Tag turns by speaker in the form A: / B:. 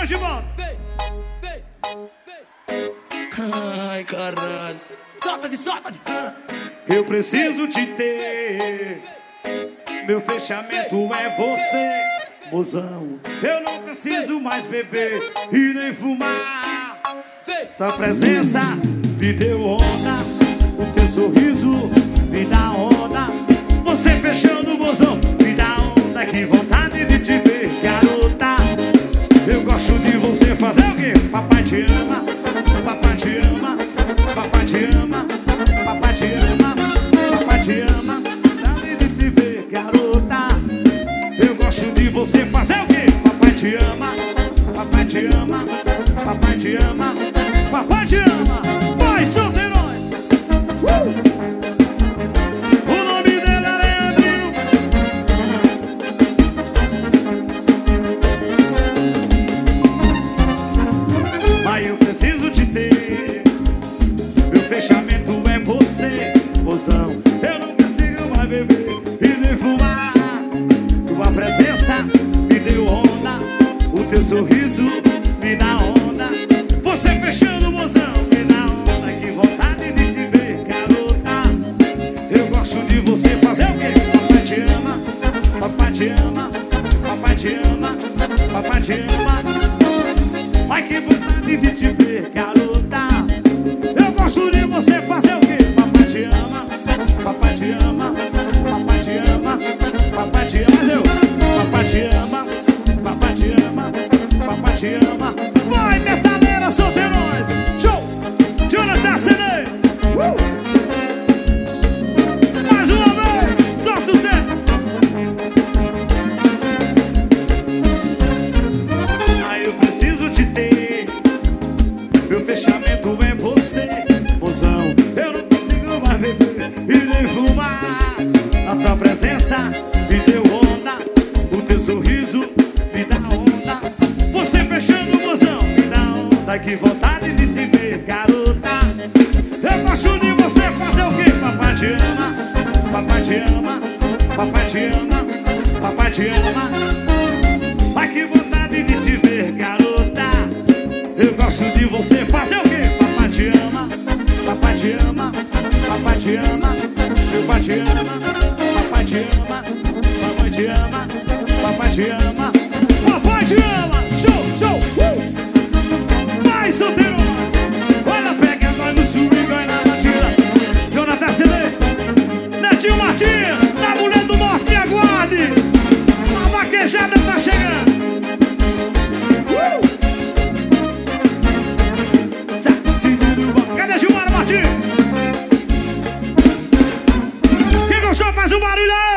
A: Solteirões de volta.
B: Ai, caralho. Solta-te.
A: Eu preciso te ter. Meu fechamento é você, mozão. Eu não preciso mais beber e nem fumar. Tua presença me deu onda, o teu sorriso me dá onda. Você fechando, mozão, me dá onda. Que vontade de te ver, garota. Eu gosto de você fazer o quê? Papai te ama, papai te ama, papai te ama, papai te ama, papai te ama. Vontade de te ver, garota. Eu gosto de você fazer o quê? Papai te ama, papai te ama, papai te ama, papai te ama. Vai, solteirões! O nome dela é Leandrinho. Mas eu preciso te ter. Meu fechamento é você, mozão. Eu não consigo mais beber e nem fumar. Tua presença me deu onda, o teu sorriso me dá onda. Você fechando, mozão, me dá onda. Que vontade de te ver, garota. Eu gosto de você fazer o quê? Papai te ama, papai te ama, papai te ama, papai te ama. Ai, que vontade de te ver, garota. Eu gosto de você fazer o quê? Papai te ama, papai te ama, papai te ama, papai te ama. Eu, papai te ama, papai te ama, papai te ama. Vai, metaleira, solteirões. Show! Jonathan CD. Mais uma vez, só sucesso. Aí eu preciso te ter. Meu fechamento é você, mozão. Eu não consigo mais beber e nem fumar. A tua presença me deu onda, o teu sorriso me dá onda. Você fechando, mozão, me dá onda. Que vontade de te ver, garota. Eu gosto de você fazer o quê? Papai te ama, papai te ama, papai te ama, papai te ama. Ai, que vontade de te ver, garota. Eu gosto de você fazer o quê? Papai te ama, papai te ama, papai te ama, meu pai te ama, papai te ama, mamãe te ama, papai te ama, papai te ama. Show! Vai, solteiro! Olha, pega nós no swing, vai na batida. Jonathan CD, Netinho Martins, da Mulher do Norte, aguarde! A vaquejada tá chegando. Cadê Gilmar Martins? Quem gostou faz um barulho aí!